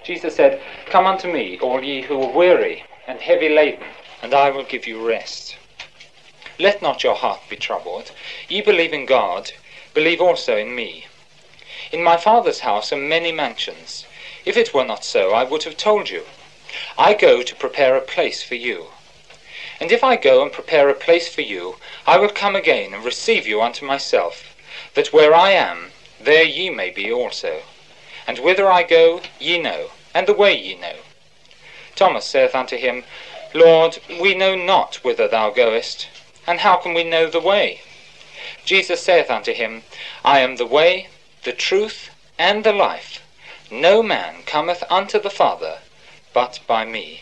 Jesus said, "Come unto me, all ye who are weary and heavy laden, and I will give you rest. Let not your heart be troubled. Ye believe in God, believe also in me. In my Father's house are many mansions. If it were not so, I would have told you. I go to prepare a place for you. And if I go and prepare a place for you, I will come again and receive you unto myself, that where I am, there ye may be also. And whither I go, ye know, and the way ye know." Thomas saith unto him, "Lord, we know not whither thou goest, and how can we know the way?" Jesus saith unto him, "I am the way, the truth, and the life. No man cometh unto the Father but by me."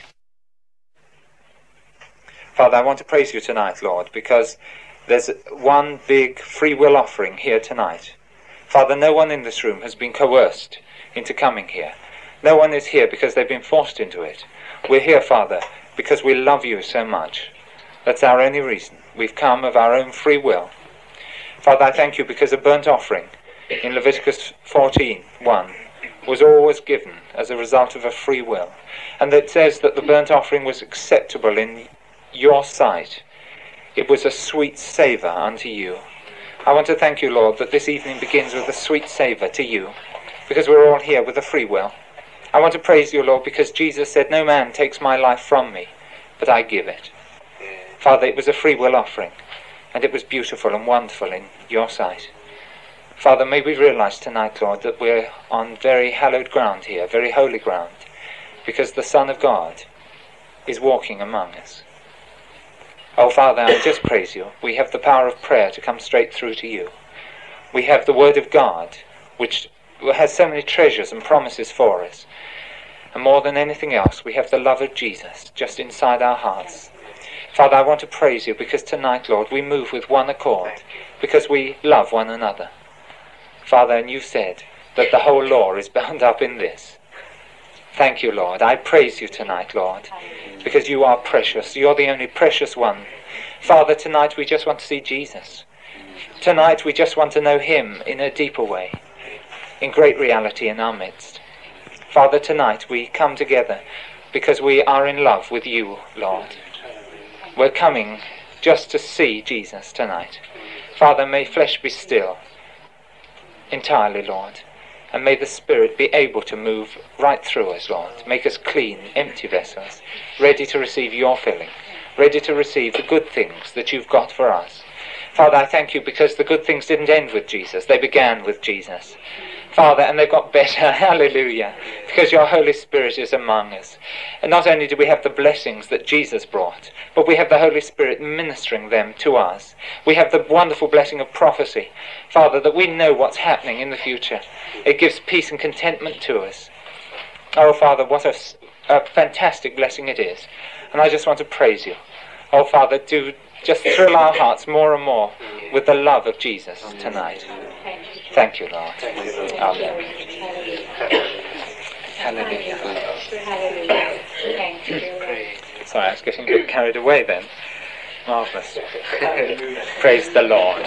Father, I want to praise you tonight, Lord, because there's one big free will offering here tonight. Father, no one in this room has been coerced into coming here. No one is here because they've been forced into it. We're here, Father, because we love you so much. That's our only reason. We've come of our own free will. Father, I thank you because a burnt offering in Leviticus 14:1 was always given as a result of a free will. And it says that the burnt offering was acceptable in your sight. It was a sweet savour unto you. I want to thank you, Lord, that this evening begins with a sweet savour to you, because we're all here with a free will. I want to praise you, Lord, because Jesus said, "No man takes my life from me, but I give it." Father, it was a free will offering, and it was beautiful and wonderful in your sight. Father, may we realize tonight, Lord, that we're on very hallowed ground here, very holy ground, because the Son of God is walking among us. Oh, Father, I just praise you. We have the power of prayer to come straight through to you. We have the Word of God, which has so many treasures and promises for us. And more than anything else, we have the love of Jesus just inside our hearts. Father, I want to praise you because tonight, Lord, we move with one accord, because we love one another. Father, and you said that the whole law is bound up in this. Thank you, Lord. I praise you tonight, Lord, because you are precious. You're the only precious one. Father, tonight we just want to see Jesus. Tonight we just want to know him in a deeper way, in great reality in our midst. Father, tonight we come together because we are in love with you, Lord. We're coming just to see Jesus tonight. Father, may flesh be still entirely, Lord, and may the Spirit be able to move right through us, Lord. Make us clean, empty vessels, ready to receive your filling, ready to receive the good things that you've got for us. Father, I thank you because the good things didn't end with Jesus. They began with Jesus. Father, and they got better, hallelujah, because your Holy Spirit is among us. And not only do we have the blessings that Jesus brought, but we have the Holy Spirit ministering them to us. We have the wonderful blessing of prophecy, Father, that we know what's happening in the future. It gives peace and contentment to us. Oh, Father, what a fantastic blessing it is. And I just want to praise you. Oh, Father, do just thrill our hearts more and more with the love of Jesus tonight. Thank you, Lord. Amen. Hallelujah. Sorry, I was getting a bit carried away then. Marvellous. Praise the Lord.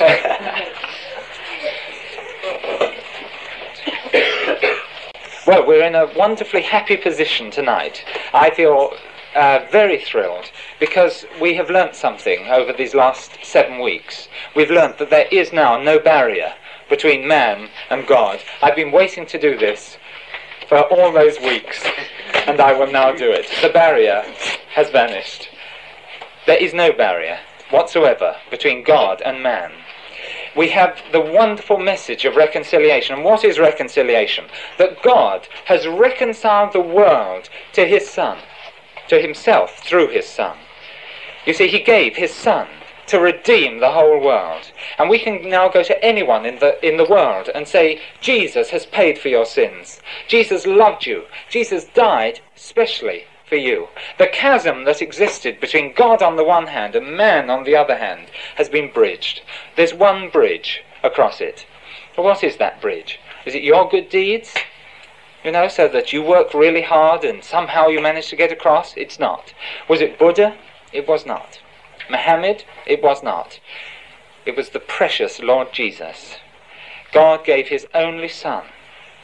Well, we're in a wonderfully happy position tonight. I feel very thrilled because we have learnt something over these last 7 weeks. We've learnt that there is now no barrier between man and God. I've been waiting to do this for all those weeks, and I will now do it. The barrier has vanished. There is no barrier whatsoever between God and man. We have the wonderful message of reconciliation. And what is reconciliation? That God has reconciled the world to his Son, to himself through his Son. You see, he gave his Son to redeem the whole world. And we can now go to anyone in the world and say, Jesus has paid for your sins. Jesus loved you. Jesus died specially for you. The chasm that existed between God on the one hand and man on the other hand has been bridged. There's one bridge across it. Well, what is that bridge? Is it your good deeds? You know, so that you work really hard and somehow you manage to get across? It's not. Was it Buddha? It was not. Muhammad? It was not. It was the precious Lord Jesus. God gave his only Son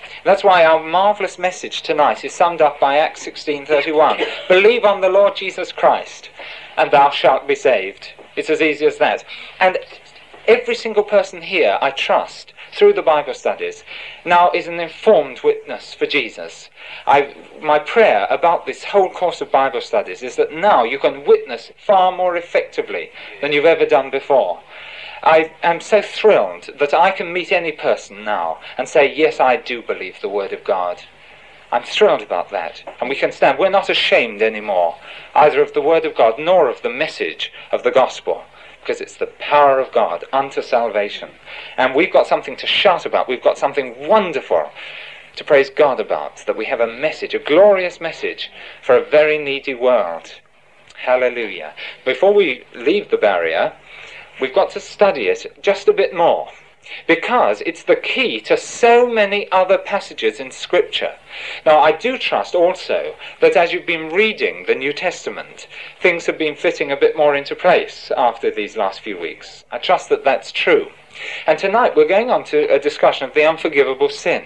That's why our marvellous message tonight is summed up by Acts 16:31. Believe on the Lord Jesus Christ, and thou shalt be saved. It's as easy as that. And every single person here, I trust, through the Bible studies, now is an informed witness for Jesus. My prayer about this whole course of Bible studies is that now you can witness far more effectively than you've ever done before. I am so thrilled that I can meet any person now and say, yes, I do believe the Word of God. I'm thrilled about that. And we can stand. We're not ashamed anymore, either of the Word of God nor of the message of the gospel, because it's the power of God unto salvation. And we've got something to shout about. We've got something wonderful to praise God about, that we have a message, a glorious message for a very needy world. Hallelujah. Before we leave the barrier, we've got to study it just a bit more, because it's the key to so many other passages in Scripture. Now, I do trust also that as you've been reading the New Testament, things have been fitting a bit more into place after these last few weeks. I trust that that's true. And tonight we're going on to a discussion of the unforgivable sin.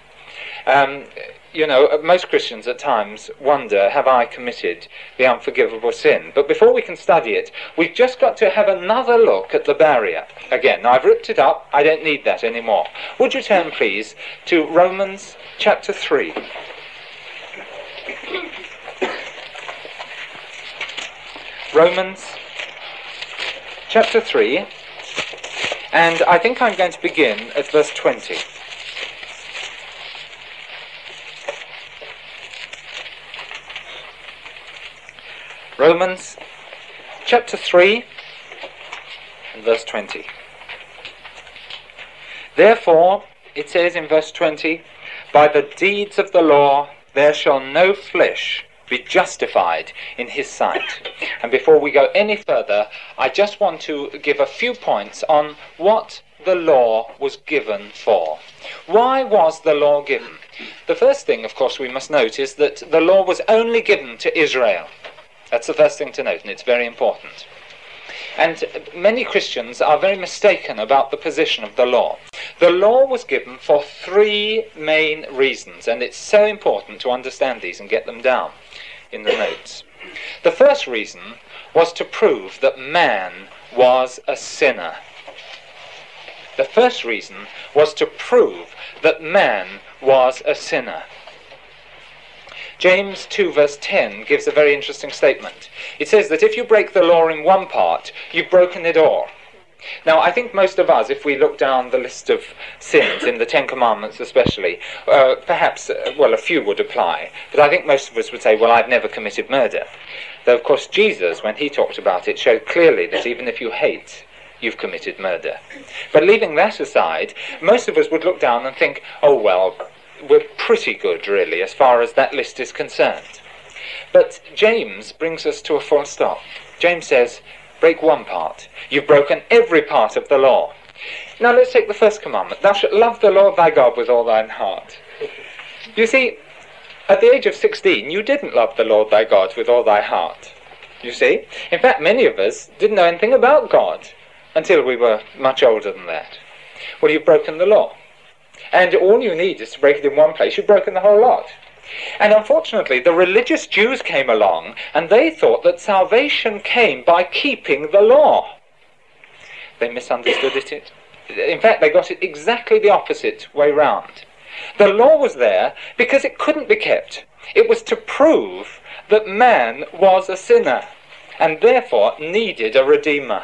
Most Christians at times wonder, have I committed the unforgivable sin? But before we can study it, we've just got to have another look at the barrier. Again, now I've ripped it up, I don't need that anymore. Would you turn, please, to Romans chapter 3. Romans chapter 3, and I think I'm going to begin at verse 20. Romans chapter 3 and verse 20. Therefore, it says in verse 20, by the deeds of the law there shall no flesh be justified in his sight. And before we go any further, I just want to give a few points on what the law was given for. Why was the law given? The first thing, of course, we must note is that the law was only given to Israel. That's the first thing to note, and it's very important. And many Christians are very mistaken about the position of the law. The law was given for three main reasons, and it's so important to understand these and get them down in the notes. The first reason was to prove that man was a sinner. The first reason was to prove that man was a sinner. James 2 verse 10 gives a very interesting statement. It says that if you break the law in one part, you've broken it all. Now, I think most of us, if we look down the list of sins, in the Ten Commandments especially, perhaps, a few would apply. But I think most of us would say, well, I've never committed murder. Though, of course, Jesus, when he talked about it, showed clearly that even if you hate, you've committed murder. But leaving that aside, most of us would look down and think, oh, well, we're pretty good, really, as far as that list is concerned. But James brings us to a full stop. James says, break one part. You've broken every part of the law. Now let's take the first commandment. Thou shalt love the Lord thy God with all thine heart. You see, at the age of 16, you didn't love the Lord thy God with all thy heart. You see? In fact, many of us didn't know anything about God until we were much older than that. Well, you've broken the law. And all you need is to break it in one place. You've broken the whole lot. And unfortunately, the religious Jews came along, and they thought that salvation came by keeping the law. They misunderstood it. In fact, they got it exactly the opposite way round. The law was there because it couldn't be kept. It was to prove that man was a sinner, and therefore needed a redeemer.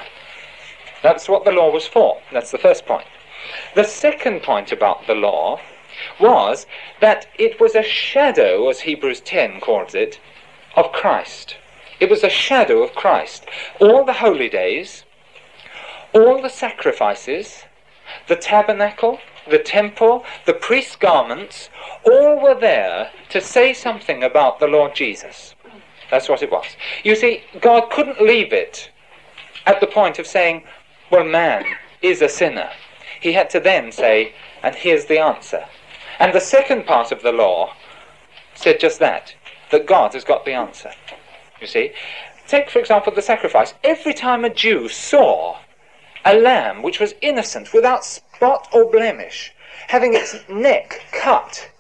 That's what the law was for. That's the first point. The second point about the law was that it was a shadow, as Hebrews 10 calls it, of Christ. It was a shadow of Christ. All the holy days, all the sacrifices, the tabernacle, the temple, the priest's garments, all were there to say something about the Lord Jesus. That's what it was. You see, God couldn't leave it at the point of saying, well, man is a sinner. He had to then say, and here's the answer. And the second part of the law said just that God has got the answer. You see? Take, for example, the sacrifice. Every time a Jew saw a lamb which was innocent, without spot or blemish, having its neck cut.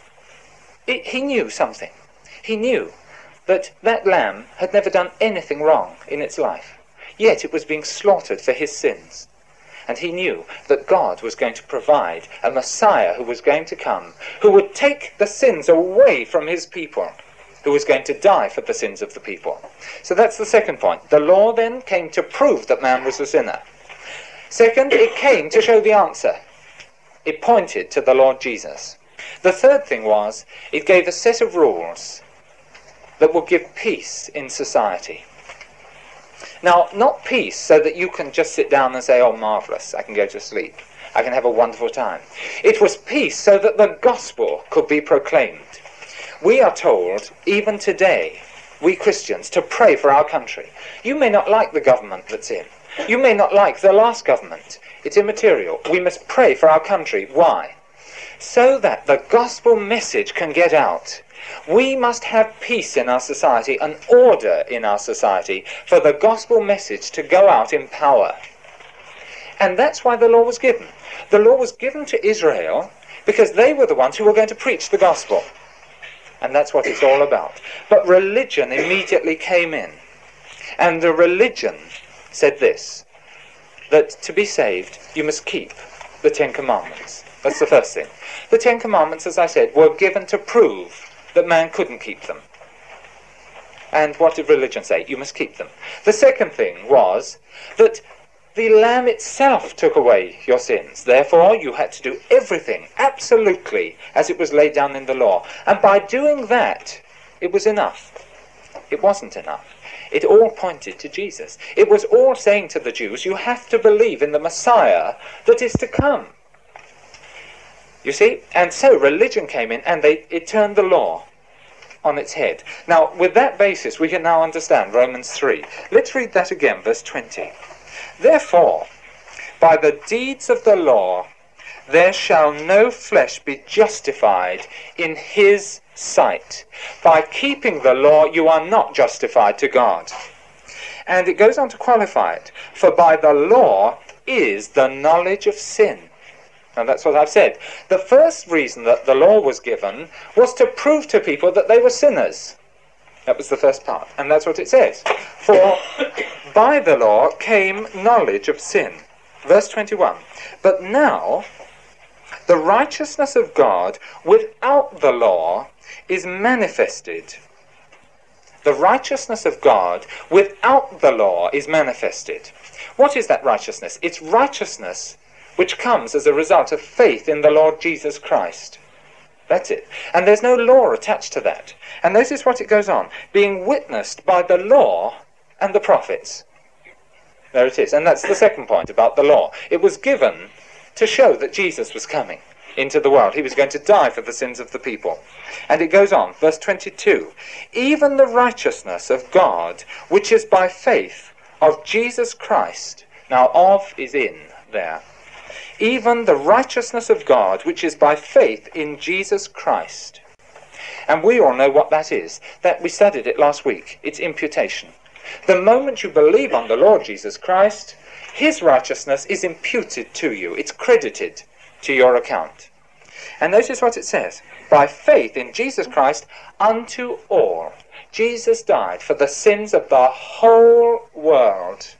He knew something. He knew that that lamb had never done anything wrong in its life, yet it was being slaughtered for his sins. And he knew that God was going to provide a Messiah who was going to come, who would take the sins away from his people, who was going to die for the sins of the people. So that's the second point. The law then came to prove that man was a sinner. Second, it came to show the answer. It pointed to the Lord Jesus. The third thing was, it gave a set of rules that will give peace in society. Now, not peace so that you can just sit down and say, oh, marvellous, I can go to sleep, I can have a wonderful time. It was peace so that the gospel could be proclaimed. We are told, even today, we Christians, to pray for our country. You may not like the government that's in. You may not like the last government. It's immaterial. We must pray for our country. Why? So that the gospel message can get out. We must have peace in our society, an order in our society, for the gospel message to go out in power. And that's why the law was given. The law was given to Israel because they were the ones who were going to preach the gospel. And that's what it's all about. But religion immediately came in. And the religion said this, that to be saved, you must keep the Ten Commandments. That's the first thing. The Ten Commandments, as I said, were given to prove that man couldn't keep them. And what did religion say? You must keep them. The second thing was that the Lamb itself took away your sins. Therefore, you had to do everything absolutely as it was laid down in the law. And by doing that, it was enough. It wasn't enough. It all pointed to Jesus. It was all saying to the Jews, you have to believe in the Messiah that is to come. You see? And so religion came in and it turned the law on its head. Now, with that basis, we can now understand Romans 3. Let's read that again, verse 20. Therefore, by the deeds of the law, there shall no flesh be justified in his sight. By keeping the law, you are not justified to God. And it goes on to qualify it. For by the law is the knowledge of sin. And that's what I've said. The first reason that the law was given was to prove to people that they were sinners. That was the first part. And that's what it says. For by the law came knowledge of sin. Verse 21. But now the righteousness of God without the law is manifested. The righteousness of God without the law is manifested. What is that righteousness? It's righteousness which comes as a result of faith in the Lord Jesus Christ. That's it. And there's no law attached to that. And notice what it goes on. Being witnessed by the law and the prophets. There it is. And that's the second point about the law. It was given to show that Jesus was coming into the world. He was going to die for the sins of the people. And it goes on, verse 22. Even the righteousness of God, which is by faith of Jesus Christ. Now, of is in there. Even the righteousness of God, which is by faith in Jesus Christ. And we all know what that is. That we studied it last week. It's imputation. The moment you believe on the Lord Jesus Christ, his righteousness is imputed to you. It's credited to your account. And notice what it says. By faith in Jesus Christ unto all. Jesus died for the sins of the whole world.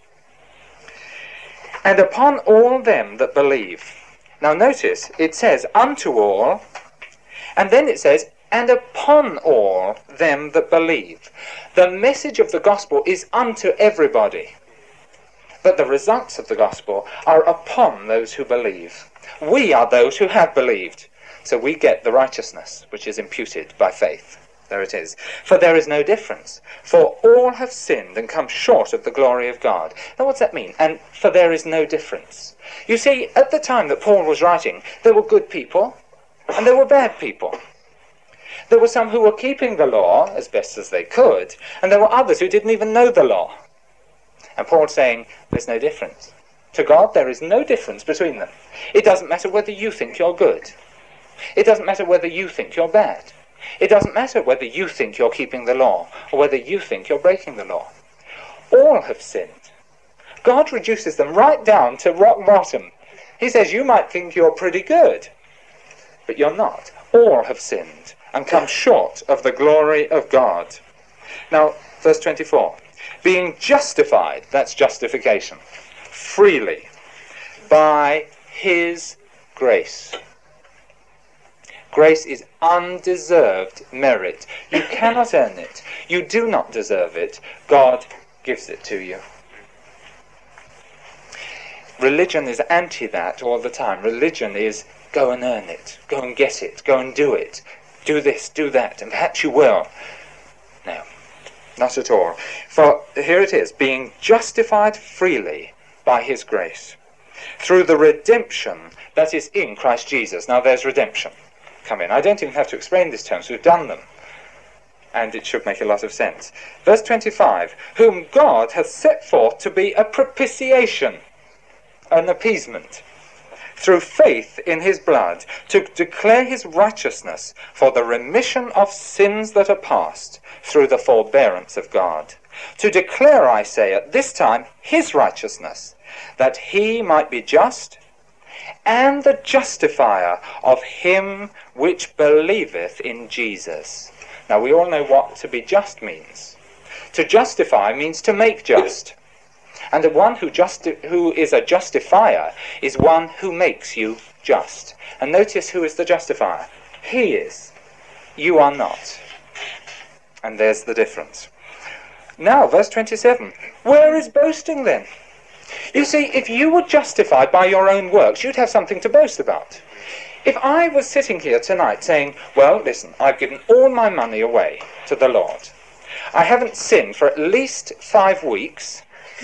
And upon all them that believe. Now notice, it says unto all, and then it says, and upon all them that believe. The message of the gospel is unto everybody. But the results of the gospel are upon those who believe. We are those who have believed. So we get the righteousness which is imputed by faith. There it is. For there is no difference. For all have sinned and come short of the glory of God. Now what's that mean? And for there is no difference. You see, at the time that Paul was writing, there were good people and there were bad people. There were some who were keeping the law as best as they could, and there were others who didn't even know the law. And Paul's saying, there's no difference. To God, there is no difference between them. It doesn't matter whether you think you're good. It doesn't matter whether you think you're bad. It doesn't matter whether you think you're keeping the law or whether you think you're breaking the law. All have sinned. God reduces them right down to rock bottom. He says you might think you're pretty good, but you're not. All have sinned and come short of the glory of God. Now, verse 24. Being justified, that's justification, freely, by his grace. Grace is undeserved merit. You cannot earn it. You do not deserve it. God gives it to you. Religion is anti that all the time. Religion is go and earn it, go and get it, go and do it, do this, do that, and perhaps you will. No, not at all. For here it is, being justified freely by his grace, through the redemption that is in Christ Jesus. Now there's redemption. Come in. I don't even have to explain these terms. We've done them. And it should make a lot of sense. Verse 25, whom God hath set forth to be a propitiation, an appeasement, through faith in his blood, to declare his righteousness for the remission of sins that are past, through the forbearance of God. To declare, I say, at this time, his righteousness, that he might be just, and the justifier of him which believeth in Jesus. Now we all know what to be just means. To justify means to make just. And the one who is a justifier is one who makes you just. And notice who is the justifier. He is. You are not. And there's the difference. Now, verse 27. Where is boasting then? You see, if you were justified by your own works, you'd have something to boast about. If I was sitting here tonight saying, well, listen, I've given all my money away to the Lord. I haven't sinned for at least 5 weeks.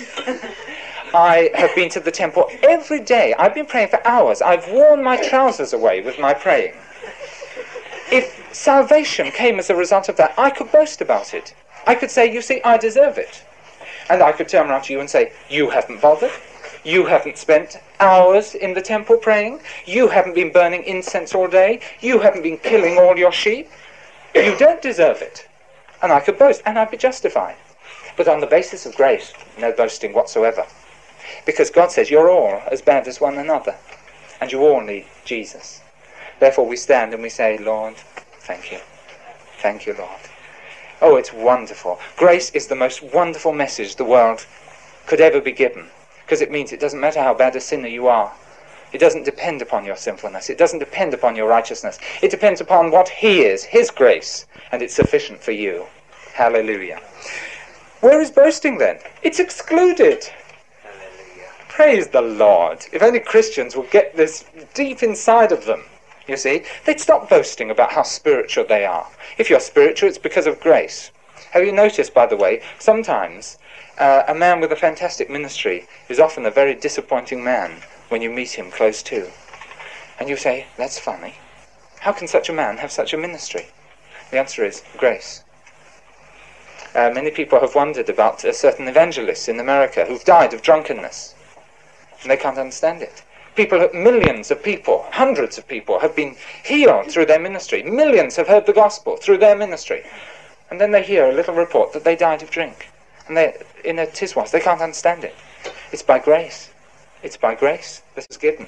I have been to the temple every day. I've been praying for hours. I've worn my trousers away with my praying. If salvation came as a result of that, I could boast about it. I could say, you see, I deserve it. And I could turn around to you and say, you haven't bothered. You haven't spent hours in the temple praying. You haven't been burning incense all day. You haven't been killing all your sheep. You don't deserve it. And I could boast, and I'd be justified. But on the basis of grace, no boasting whatsoever. Because God says you're all as bad as one another. And you all need Jesus. Therefore we stand and we say, Lord, thank you. Thank you, Lord. Oh, it's wonderful. Grace is the most wonderful message the world could ever be given. Because it means it doesn't matter how bad a sinner you are. It doesn't depend upon your sinfulness. It doesn't depend upon your righteousness. It depends upon what he is, his grace. And it's sufficient for you. Hallelujah. Where is boasting then? It's excluded. Hallelujah. Praise the Lord. If only Christians will get this deep inside of them, you see, they'd stop boasting about how spiritual they are. If you're spiritual, it's because of grace. Have you noticed, by the way, sometimes a man with a fantastic ministry is often a very disappointing man when you meet him close to. And you say, that's funny. How can such a man have such a ministry? The answer is grace. Many people have wondered about certain evangelists in America who've died of drunkenness. And they can't understand it. Millions of people, hundreds of people have been healed through their ministry. Millions have heard the gospel through their ministry. And then they hear a little report that they died of drink. And they're in a tiswas. They can't understand it. It's by grace. It's by grace this is given.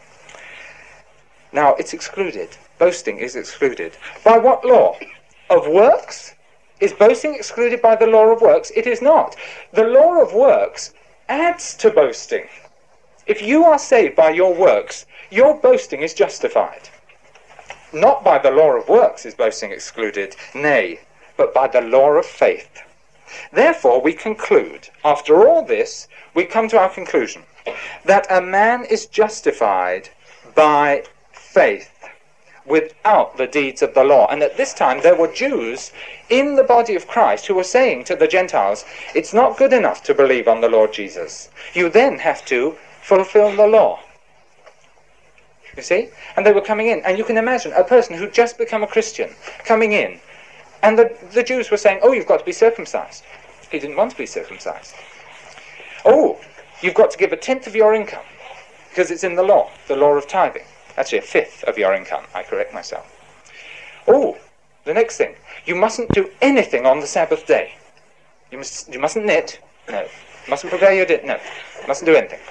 Now, it's excluded. Boasting is excluded. By what law? Of works? Is boasting excluded by the law of works? It is not. The law of works adds to boasting. If you are saved by your works, your boasting is justified. Not by the law of works is boasting excluded, nay, but by the law of faith. Therefore, we conclude, after all this, we come to our conclusion, that a man is justified by faith, without the deeds of the law. And at this time there were Jews in the body of Christ who were saying to the Gentiles, it's not good enough to believe on the Lord Jesus. You then have to fulfill the law. You see? And they were coming in. And you can imagine a person who'd just become a Christian coming in. And the Jews were saying, oh, you've got to be circumcised. He didn't want to be circumcised. Oh, you've got to give 1/10 of your income, because it's in the law of tithing. Actually, 1/5 of your income, I correct myself. Oh, the next thing, you mustn't do anything on the Sabbath day. You mustn't knit, no. You mustn't prepare your dinner, no. You mustn't do anything.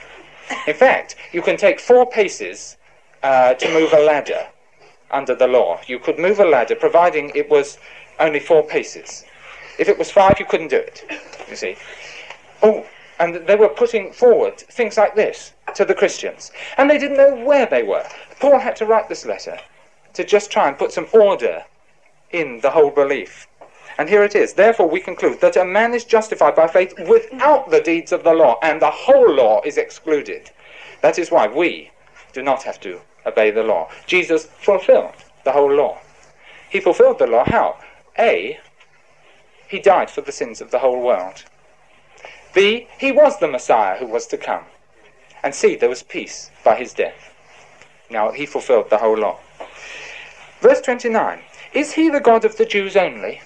In fact, you can take 4 paces to move a ladder under the law. You could move a ladder providing it was only 4 paces. If it was 5, you couldn't do it, you see. Oh, and they were putting forward things like this to the Christians. And they didn't know where they were. Paul had to write this letter to just try and put some order in the whole belief. And here it is. Therefore we conclude that a man is justified by faith without the deeds of the law, and the whole law is excluded. That is why we do not have to obey the law. Jesus fulfilled the whole law. He fulfilled the law how? A, he died for the sins of the whole world. B, he was the Messiah who was to come. And C, there was peace by his death. Now, he fulfilled the whole law. Verse 29, is he the God of the Jews only?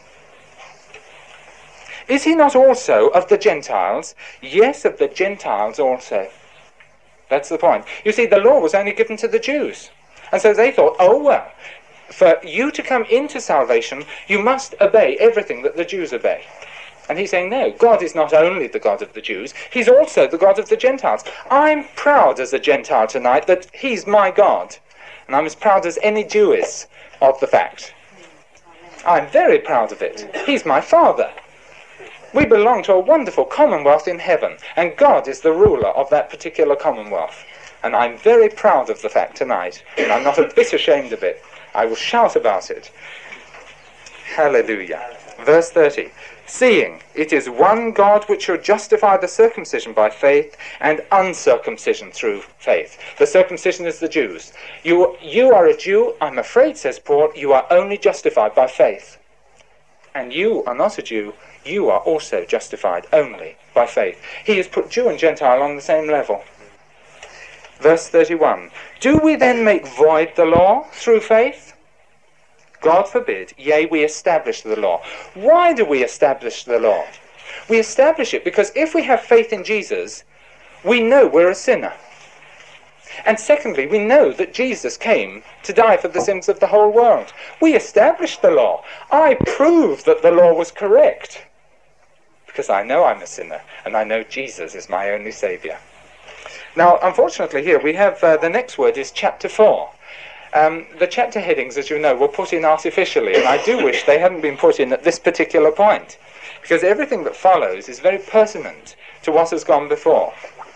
Is he not also of the Gentiles? Yes, of the Gentiles also. That's the point. You see, the law was only given to the Jews. And so they thought, oh, well, for you to come into salvation, you must obey everything that the Jews obey. And he's saying, no, God is not only the God of the Jews, he's also the God of the Gentiles. I'm proud as a Gentile tonight that he's my God. And I'm as proud as any Jew is of the fact. I'm very proud of it. He's my Father. We belong to a wonderful commonwealth in heaven, and God is the ruler of that particular commonwealth. And I'm very proud of the fact tonight, and I'm not a bit ashamed of it. I will shout about it. Hallelujah. Verse 30. Seeing it is one God which shall justify the circumcision by faith and uncircumcision through faith. The circumcision is the Jews. You are a Jew, I'm afraid, says Paul, you are only justified by faith. And you are not a Jew, you are also justified only by faith. He has put Jew and Gentile on the same level. Verse 31. Do we then make void the law through faith? God forbid, yea, we establish the law. Why do we establish the law? We establish it because if we have faith in Jesus, we know we're a sinner. And secondly, we know that Jesus came to die for the sins of the whole world. We established the law. I prove that the law was correct because I know I'm a sinner and I know Jesus is my only Saviour. Now, unfortunately here we have the next word is chapter 4. The chapter headings, as you know, were put in artificially, and I do wish they hadn't been put in at this particular point, because everything that follows is very pertinent to what has gone before.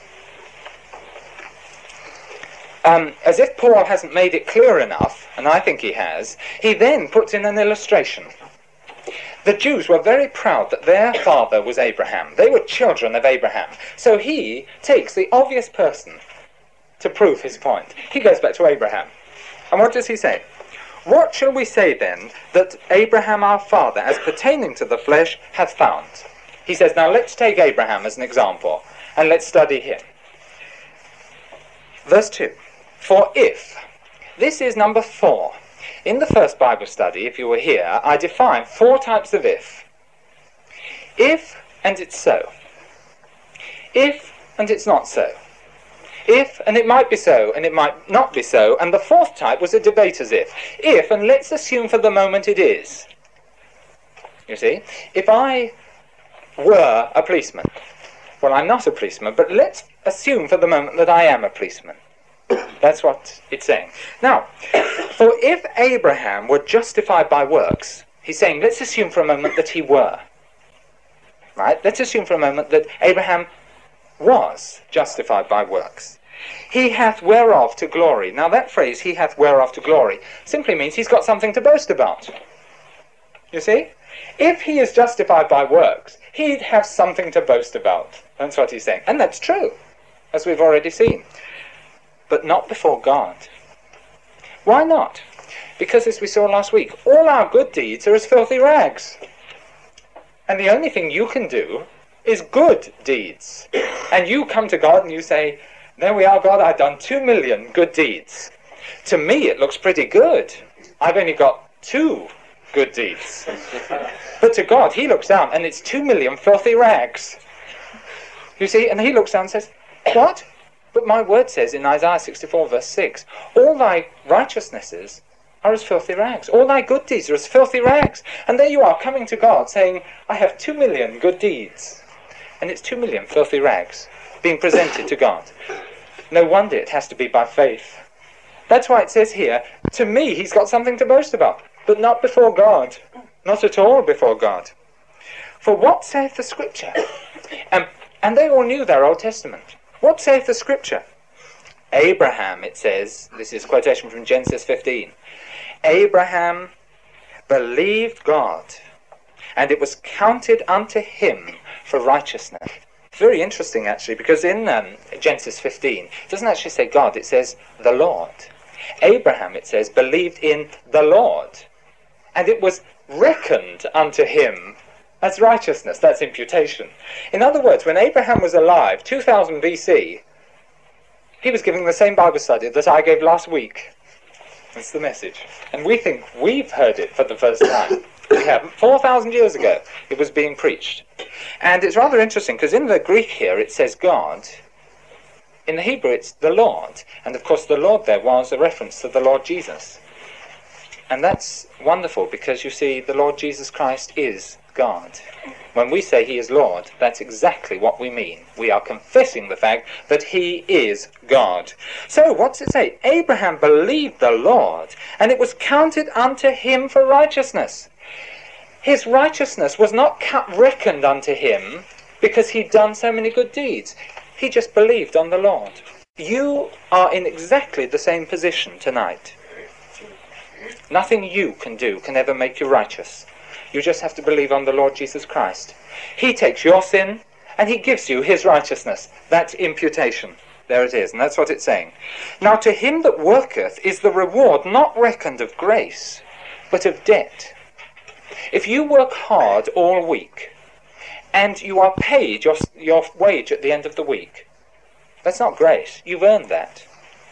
As if Paul hasn't made it clear enough, and I think he has, he then puts in an illustration. The Jews were very proud that their father was Abraham. They were children of Abraham. So he takes the obvious person to prove his point. He goes back to Abraham. And what does he say? What shall we say then that Abraham our father, as pertaining to the flesh, hath found? He says, now let's take Abraham as an example, and let's study him. Verse 2. For if, this is number 4. In the first Bible study, if you were here, I defined 4 types of if. If, and it's so. If, and it's not so. If, and it might be so, and it might not be so, and the 4th type was a debater's if. If, and let's assume for the moment it is. You see? If I were a policeman, well, I'm not a policeman, but let's assume for the moment that I am a policeman. That's what it's saying. Now, for if Abraham were justified by works, he's saying, let's assume for a moment that he were. Right? Let's assume for a moment that Abraham was justified by works. He hath whereof to glory. Now that phrase, he hath whereof to glory, simply means he's got something to boast about. You see? If he is justified by works, he'd have something to boast about. That's what he's saying. And that's true, as we've already seen. But not before God. Why not? Because as we saw last week, all our good deeds are as filthy rags. And the only thing you can do is good deeds. And you come to God and you say, there we are, God, I've done 2 million good deeds. To me, it looks pretty good. I've only got 2 good deeds. But to God, he looks down and it's 2 million filthy rags. You see, and he looks down and says, what? But my word says in Isaiah 64 verse 6, all thy righteousnesses are as filthy rags. All thy good deeds are as filthy rags. And there you are coming to God saying, I have 2 million good deeds. And it's 2 million filthy rags being presented to God. No wonder it has to be by faith. That's why it says here, to me he's got something to boast about, but not before God. Not at all before God. For what saith the Scripture? And they all knew their Old Testament. What saith the Scripture? Abraham, it says, this is a quotation from Genesis 15, Abraham believed God, and it was counted unto him for righteousness. Very interesting, actually, because in Genesis 15, it doesn't actually say God, it says the Lord. Abraham, it says, believed in the Lord, and it was reckoned unto him as righteousness. That's imputation. In other words, when Abraham was alive, 2000 BC, he was giving the same Bible study that I gave last week. That's the message. And we think we've heard it for the first time. We haven't. 4,000 years ago, it was being preached. And it's rather interesting, because in the Greek here, it says God. In the Hebrew, it's the Lord. And of course, the Lord there was a reference to the Lord Jesus. And that's wonderful, because you see, the Lord Jesus Christ is God. When we say he is Lord, that's exactly what we mean. We are confessing the fact that he is God. So, what's it say? Abraham believed the Lord, and it was counted unto him for righteousness. His righteousness was not reckoned unto him because he'd done so many good deeds. He just believed on the Lord. You are in exactly the same position tonight. Nothing you can do can ever make you righteous. You just have to believe on the Lord Jesus Christ. He takes your sin and he gives you his righteousness. That's imputation. There it is, and that's what it's saying. Now to him that worketh is the reward not reckoned of grace, but of debt. If you work hard all week and you are paid your wage at the end of the week, that's not grace. You've earned that.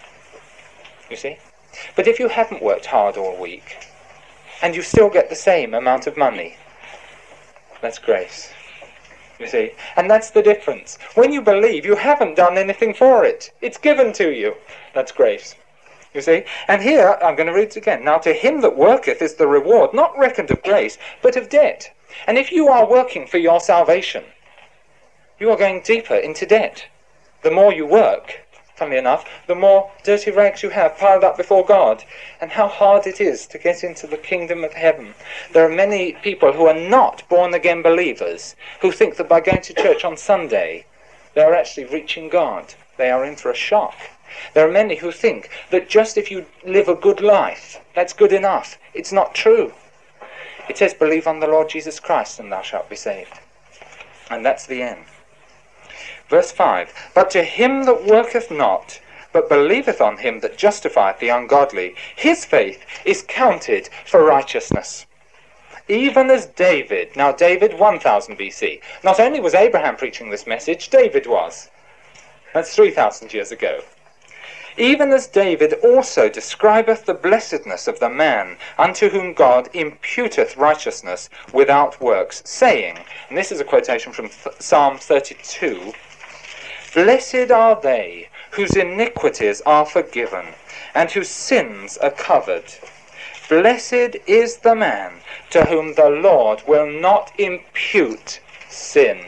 You see? But if you haven't worked hard all week and you still get the same amount of money, that's grace. You see? And that's the difference. When you believe, you haven't done anything for it. It's given to you. That's grace. You see? And here, I'm going to read it again. Now to him that worketh is the reward, not reckoned of grace, but of debt. And if you are working for your salvation, you are going deeper into debt. The more you work, funnily enough, the more dirty rags you have piled up before God, and how hard it is to get into the kingdom of heaven. There are many people who are not born-again believers who think that by going to church on Sunday, they are actually reaching God. They are in for a shock. There are many who think that just if you live a good life, that's good enough. It's not true. It says, believe on the Lord Jesus Christ and thou shalt be saved. And that's the end. Verse 5, but to him that worketh not, but believeth on him that justifieth the ungodly, his faith is counted for righteousness. Even as David, now David 1000 BC, not only was Abraham preaching this message, David was. That's 3,000 years ago. Even as David also describeth the blessedness of the man unto whom God imputeth righteousness without works, saying, and this is a quotation from Psalm 32, blessed are they whose iniquities are forgiven, and whose sins are covered. Blessed is the man to whom the Lord will not impute sin.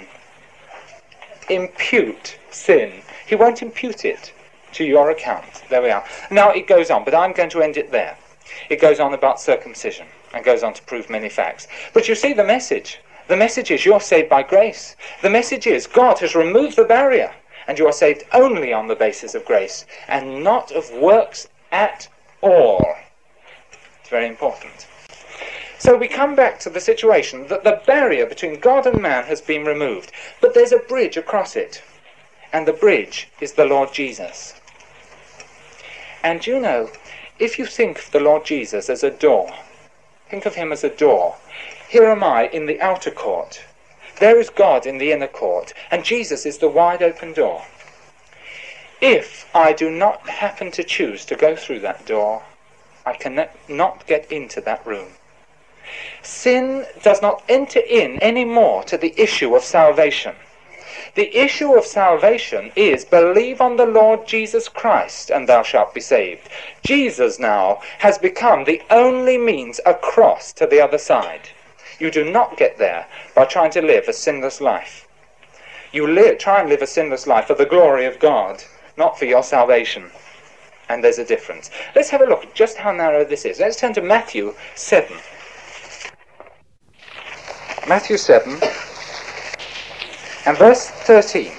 Impute sin. He won't impute it to your account. There we are. Now it goes on, but I'm going to end it there. It goes on about circumcision and goes on to prove many facts. But you see the message. The message is you're saved by grace. The message is God has removed the barrier and you are saved only on the basis of grace and not of works at all. It's very important. So we come back to the situation that the barrier between God and man has been removed, but there's a bridge across it. And the bridge is the Lord Jesus. And you know, if you think of the Lord Jesus as a door, think of him as a door. Here am I in the outer court. There is God in the inner court, and Jesus is the wide open door. If I do not happen to choose to go through that door, I cannot get into that room. Sin does not enter in any more to the issue of salvation. The issue of salvation is believe on the Lord Jesus Christ and thou shalt be saved. Jesus now has become the only means across to the other side. You do not get there by trying to live a sinless life. You try and live a sinless life for the glory of God, not for your salvation. And there's a difference. Let's have a look at just how narrow this is. Let's turn to Matthew 7. Matthew 7 and verse 13.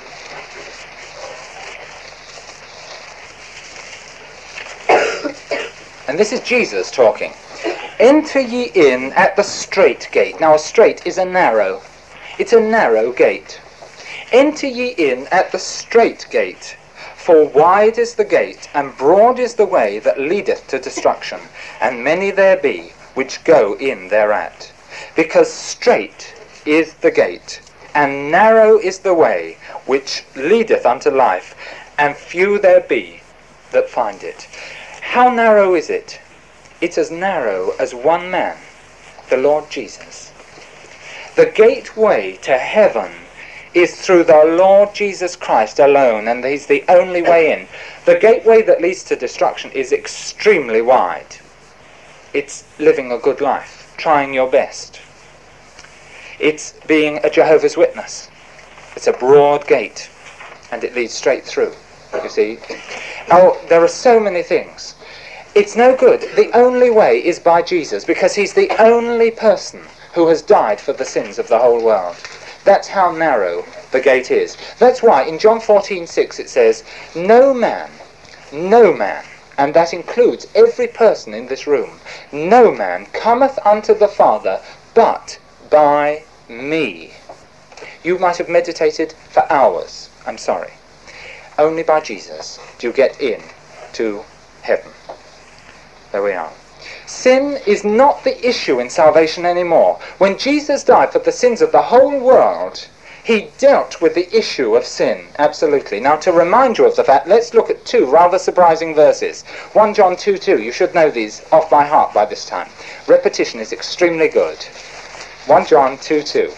And this is Jesus talking. Enter ye in at the strait gate. Now a strait is a narrow. It's a narrow gate. Enter ye in at the strait gate. For wide is the gate, and broad is the way that leadeth to destruction, and many there be which go in thereat. Because strait is the gate, and narrow is the way which leadeth unto life, and few there be that find it. How narrow is it? It's as narrow as one man, the Lord Jesus. The gateway to heaven is through the Lord Jesus Christ alone, and he's the only way in. The gateway that leads to destruction is extremely wide. It's living a good life, trying your best. It's being a Jehovah's Witness. It's a broad gate, and it leads straight through, you see. Oh, there are so many things. It's no good. The only way is by Jesus, because he's the only person who has died for the sins of the whole world. That's how narrow the gate is. That's why in John 14:6 it says, no man, and that includes every person in this room, no man cometh unto the Father but by me. You might have meditated for hours. I'm sorry. Only by Jesus do you get in to heaven. There we are. Sin is not the issue in salvation anymore. When Jesus died for the sins of the whole world, he dealt with the issue of sin, absolutely. Now, to remind you of the fact, let's look at two rather surprising verses. 1 John 2:2, you should know these off by heart by this time. Repetition is extremely good. 1 John 2:2.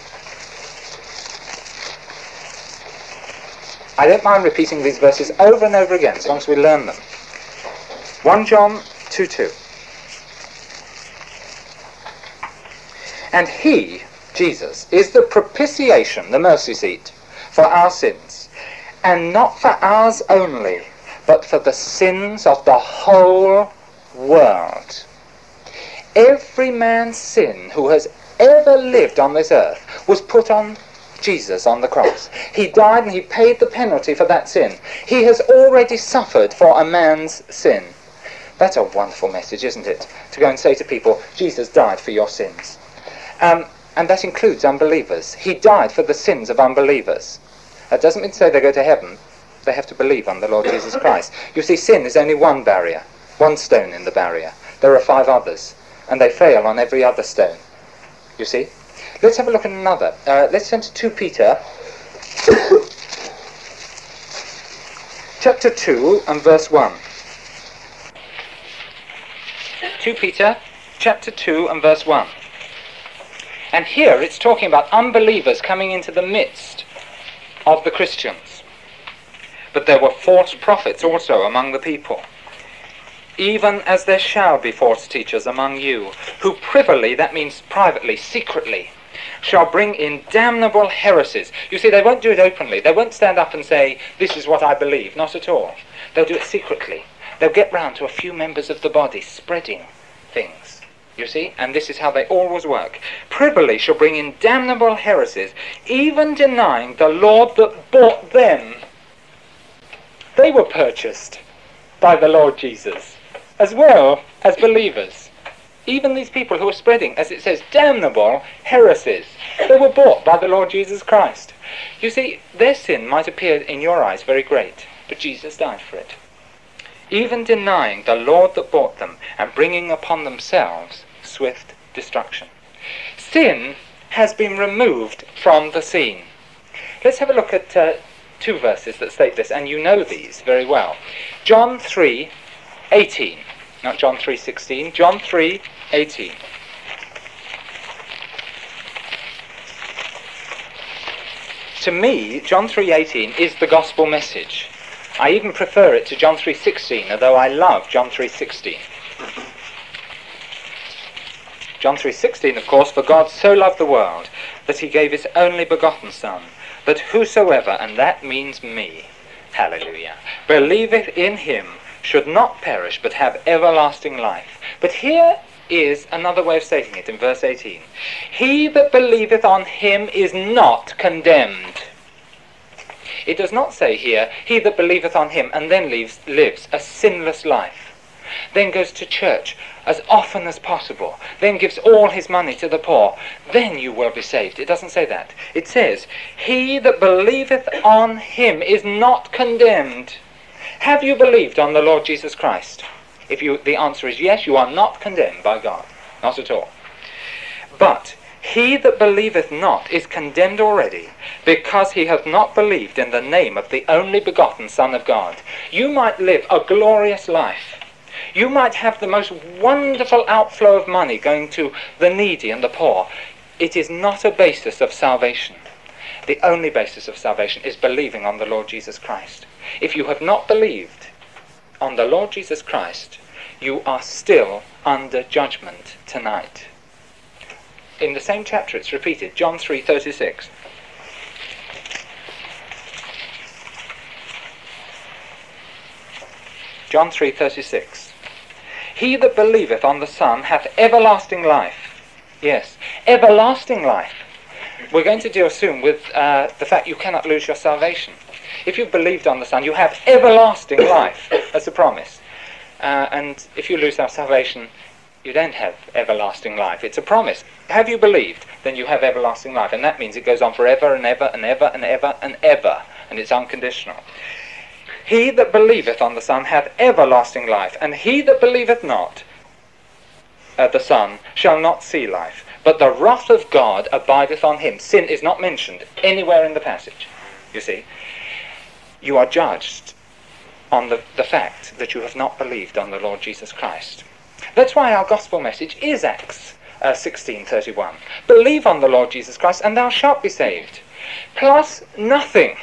I don't mind repeating these verses over and over again, as long as we learn them. 1 John 2:2. And he, Jesus, is the propitiation, the mercy seat, for our sins, and not for ours only, but for the sins of the whole world. Every man's sin who has ever lived on this earth was put on Jesus on the cross. He died and he paid the penalty for that sin. He has already suffered for a man's sin. That's a wonderful message, isn't it? To go and say to people, Jesus died for your sins. And that includes unbelievers. He died for the sins of unbelievers. That doesn't mean to say they go to heaven. They have to believe on the Lord Jesus Christ. You see, sin is only one barrier, one stone in the barrier. There are 5 others, and they fail on every other stone. You see? Let's have a look at another. Let's turn to 2 Peter, chapter 2 and verse 1. 2 Peter, chapter 2 and verse 1. And here it's talking about unbelievers coming into the midst of the Christians. But there were false prophets also among the people, even as there shall be false teachers among you, who privily, that means privately, secretly, shall bring in damnable heresies. You see, they won't do it openly. They won't stand up and say, this is what I believe. Not at all. They'll do it secretly. They'll get round to a few members of the body spreading things. You see? And this is how they always work. Privily shall bring in damnable heresies, even denying the Lord that bought them. They were purchased by the Lord Jesus, as well as believers. Even these people who are spreading, as it says, damnable heresies, they were bought by the Lord Jesus Christ. You see, their sin might appear in your eyes very great, but Jesus died for it. Even denying the Lord that bought them, and bringing upon themselves swift destruction. Sin has been removed from the scene. Let's have a look at 2 verses that state this, and you know these very well. John 3:18, not John 3:16, John 3:18. To me, John 3:18 is the gospel message. I even prefer it to John 3:16, although I love John 3:16. John 3:16, of course, for God so loved the world that he gave his only begotten Son, that whosoever, and that means me, Hallelujah. Believeth in him should not perish, but have everlasting life. But here is another way of stating it in verse 18. He that believeth on him is not condemned. It does not say here, he that believeth on him and then lives a sinless life, then goes to church as often as possible, then gives all his money to the poor, then you will be saved. It doesn't say that. It says, he that believeth on him is not condemned. Have you believed on the Lord Jesus Christ? If the answer is yes, you are not condemned by God. Not at all. But he that believeth not is condemned already, because he hath not believed in the name of the only begotten Son of God. You might live a glorious life. You might have the most wonderful outflow of money going to the needy and the poor. It is not a basis of salvation. The only basis of salvation is believing on the Lord Jesus Christ. If you have not believed on the Lord Jesus Christ, you are still under judgment tonight. In the same chapter it's repeated, John 3:36. John 3:36. He that believeth on the Son hath everlasting life. Yes, everlasting life. We're going to deal soon with the fact you cannot lose your salvation. If you've believed on the Son, you have everlasting life. That's a promise. And if you lose our salvation, you don't have everlasting life. It's a promise. Have you believed? Then you have everlasting life. And that means it goes on forever and ever and ever and ever and ever. And it's unconditional. He that believeth on the Son hath everlasting life. And he that believeth not the Son shall not see life. But the wrath of God abideth on him. Sin is not mentioned anywhere in the passage. You see, you are judged on the fact that you have not believed on the Lord Jesus Christ. That's why our gospel message is Acts 16:31. Believe on the Lord Jesus Christ and thou shalt be saved. Plus nothing.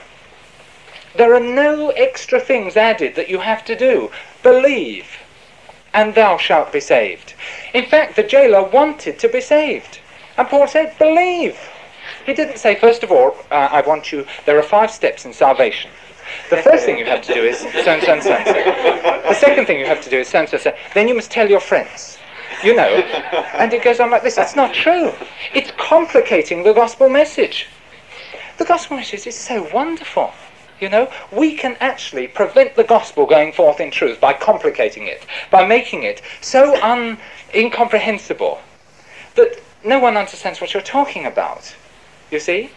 There are no extra things added that you have to do. Believe and thou shalt be saved. In fact, the jailer wanted to be saved. And Paul said, believe. He didn't say, first of all, I want you, there are 5 steps in salvation. The first thing you have to do is so and so and so and so. The second thing you have to do is so and so and so. Then you must tell your friends. You know. And it goes on like this. It's not true. It's complicating the gospel message. The gospel message is so wonderful. You know, we can actually prevent the gospel going forth in truth by complicating it, by making it so incomprehensible that no one understands what you're talking about. You see?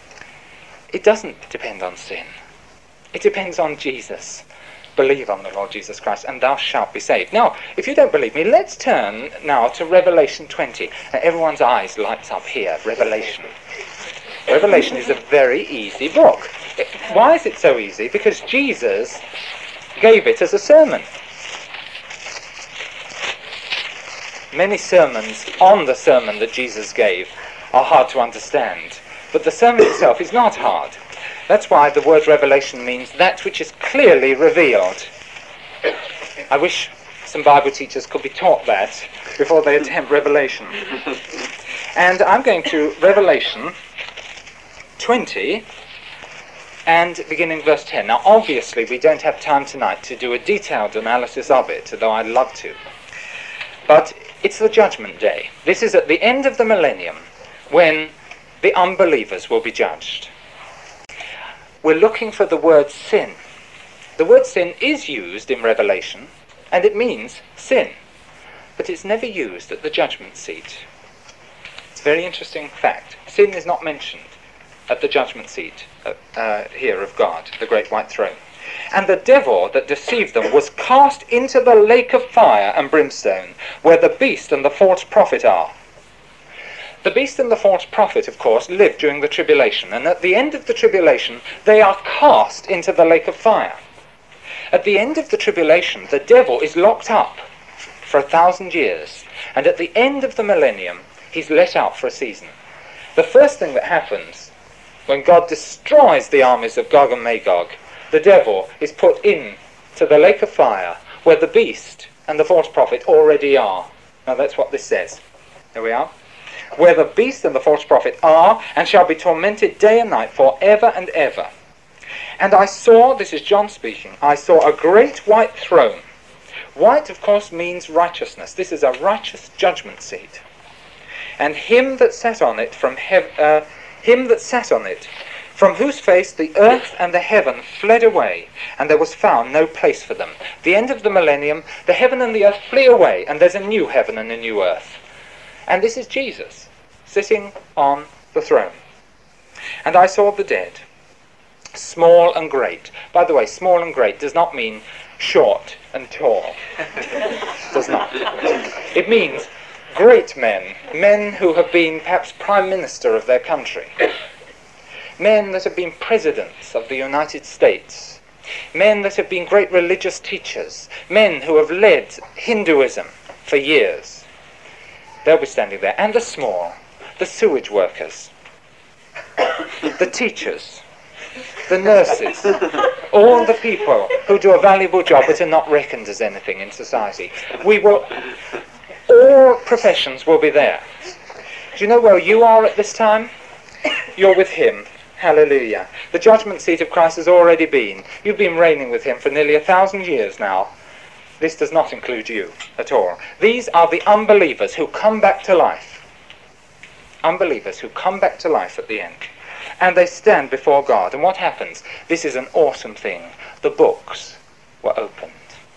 It doesn't depend on sin. It depends on Jesus. Believe on the Lord Jesus Christ and thou shalt be saved. Now, if you don't believe me, let's turn now to Revelation 20. Now, everyone's eyes lights up here. Revelation. Revelation is a very easy book. Why is it so easy? Because Jesus gave it as a sermon. Many sermons on the sermon that Jesus gave are hard to understand, but the sermon itself is not hard. That's why the word revelation means that which is clearly revealed. I wish some Bible teachers could be taught that before they attempt Revelation. And I'm going to Revelation 20 and beginning verse 10. Now obviously we don't have time tonight to do a detailed analysis of it, although I'd love to. But it's the judgment day. This is at the end of the millennium when the unbelievers will be judged. We're looking for the word sin. The word sin is used in Revelation, and it means sin. But it's never used at the judgment seat. It's a very interesting fact. Sin is not mentioned at the judgment seat here of God, the great white throne. And the devil that deceived them was cast into the lake of fire and brimstone, where the beast and the false prophet are. The beast and the false prophet, of course, live during the tribulation, and at the end of the tribulation, they are cast into the lake of fire. At the end of the tribulation, the devil is locked up for 1,000 years, and at the end of the millennium, he's let out for a season. The first thing that happens, when God destroys the armies of Gog and Magog, the devil is put into the lake of fire, where the beast and the false prophet already are. Now that's what this says. There we are. Where the beast and the false prophet are, and shall be tormented day and night forever and ever. And I saw, this is John speaking, I saw a great white throne. White, of course, means righteousness. This is a righteous judgment seat. And him that sat on it from from whose face the earth and the heaven fled away, and there was found no place for them. The end of the millennium, the heaven and the earth flee away, and there's a new heaven and a new earth. And this is Jesus, sitting on the throne. And I saw the dead, small and great. By the way, small and great does not mean short and tall. Does not. It means great men, men who have been perhaps prime minister of their country, men that have been presidents of the United States, men that have been great religious teachers, men who have led Hinduism for years. They'll be standing there. And the small, the sewage workers, the teachers, the nurses, all the people who do a valuable job but are not reckoned as anything in society. All professions will be there. Do you know where you are at this time? You're with him. Hallelujah. The judgment seat of Christ has already been. You've been reigning with him for nearly 1,000 years now. This does not include you at all. These are the unbelievers who come back to life. Unbelievers who come back to life at the end. And they stand before God. And what happens? This is an awesome thing. The books were opened.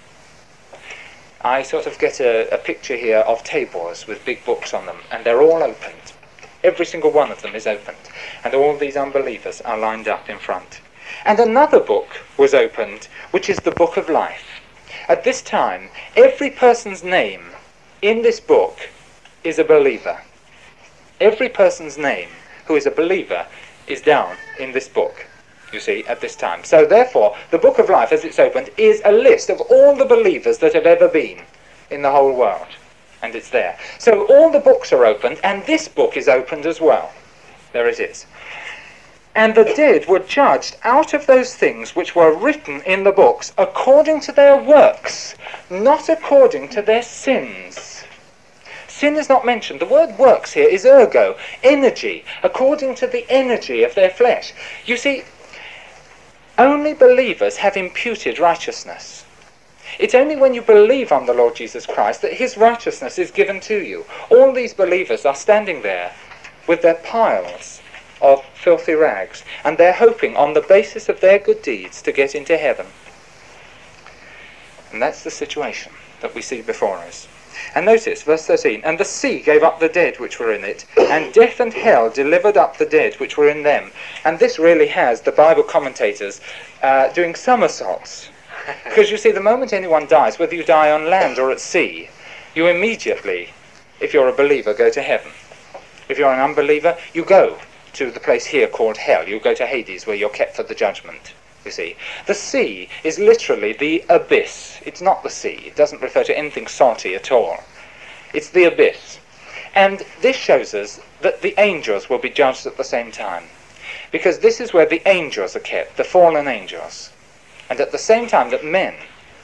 I sort of get a picture here of tables with big books on them, and they're all opened. Every single one of them is opened, and all these unbelievers are lined up in front. And another book was opened, which is the book of life. At this time, every person's name in this book is a believer. Every person's name who is a believer is down in this book, you see, at this time. So therefore, the book of life, as it's opened, is a list of all the believers that have ever been in the whole world. And it's there. So all the books are opened, and this book is opened as well. There it is. And the dead were judged out of those things which were written in the books according to their works, not according to their sins. Sin is not mentioned. The word works here is ergo, energy, according to the energy of their flesh. You see, only believers have imputed righteousness. It's only when you believe on the Lord Jesus Christ that his righteousness is given to you. All these believers are standing there with their piles of filthy rags, and they're hoping on the basis of their good deeds to get into heaven. And that's the situation that we see before us. And notice, verse 13, and the sea gave up the dead which were in it, and death and hell delivered up the dead which were in them. And this really has the Bible commentators doing somersaults. Because you see, the moment anyone dies, whether you die on land or at sea, you immediately, if you're a believer, go to heaven. If you're an unbeliever, you go to the place here called hell. You go to Hades, where you're kept for the judgment, you see. The sea is literally the abyss. It's not the sea. It doesn't refer to anything salty at all. It's the abyss. And this shows us that the angels will be judged at the same time. Because this is where the angels are kept, the fallen angels. And at the same time that men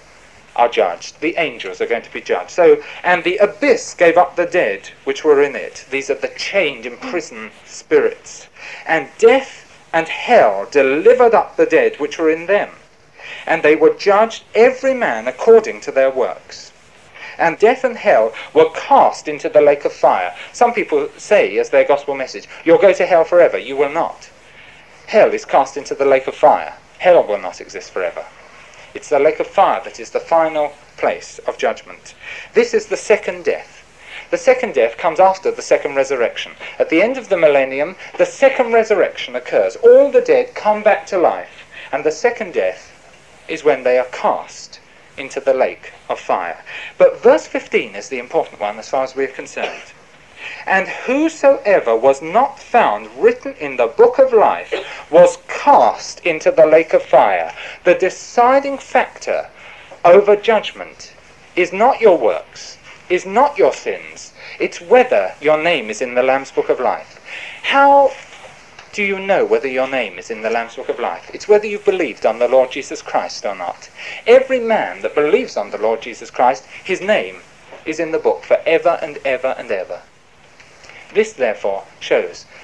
are judged, the angels are going to be judged. So, and the abyss gave up the dead which were in it. These are the chained, imprisoned spirits. And death and hell delivered up the dead which were in them. And they were judged every man according to their works. And death and hell were cast into the lake of fire. Some people say, as their gospel message, you'll go to hell forever. You will not. Hell is cast into the lake of fire. Hell will not exist forever. It's the lake of fire that is the final place of judgment. This is the second death. The second death comes after the second resurrection. At the end of the millennium, the second resurrection occurs. All the dead come back to life. And the second death is when they are cast into the lake of fire. But verse 15 is the important one as far as we are concerned. And whosoever was not found written in the book of life was cast into the lake of fire. The deciding factor over judgment is not your works, is not your sins. It's whether your name is in the Lamb's book of life. How do you know whether your name is in the Lamb's book of life? It's whether you've believed on the Lord Jesus Christ or not. Every man that believes on the Lord Jesus Christ, his name is in the book forever and ever and ever. This, therefore, shows